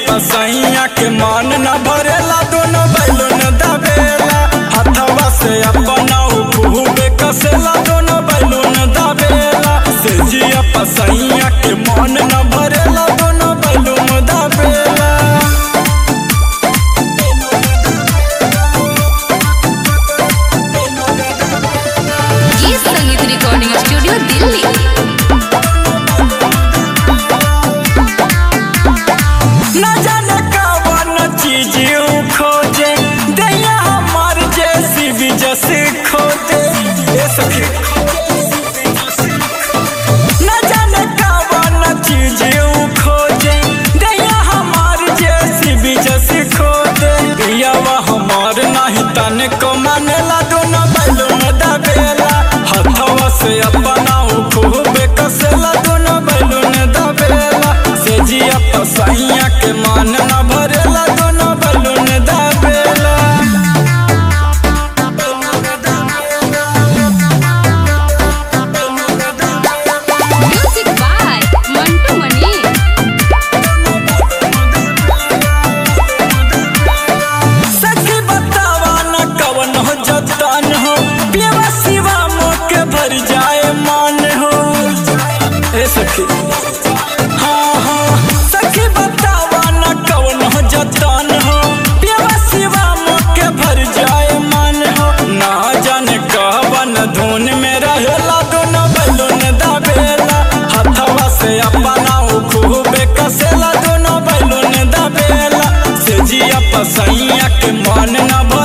पसैया के मन न भरेला दोनों बैलून दबेला हथवा से अपना खूबे कसेला दोनों बैलून दबेला से जिया पसैया के मन न भरेला दोनों बैलून दबेला। ये संगीत रिकॉर्डिंग स्टूडियो दिल्ली। न जाने कवन चीज खोजे दैया हमार जैसी भी जैसे खोजे ये सखी। न जाने कवन चीज खोजे दैया हमार जैसी भी जैसे खोजे पियावा हमार नहीं तने को मानेला दोनों बैलून दबेला हथवा से अपना खूबे कसेला दोनों बैलून दबेला से जिया पसैया के मन न भरेला दोनों बैलून दबेला। Music by Mantu Mani. सखी बतावा न कवन हो जतन हो पियवा सिवा मोके भर जाए मान हो ए सखी। हाँ हाँ सखी बतावा न कवन हो जतन हो पियवा सिवा मोके भर जाए मान हो ना जाने कवन धुन में रहेला दोनों बैलून दबेला हथवा से अपना खूबे कसेला दोनों बैलून दबेला से जिया पसैया के मन न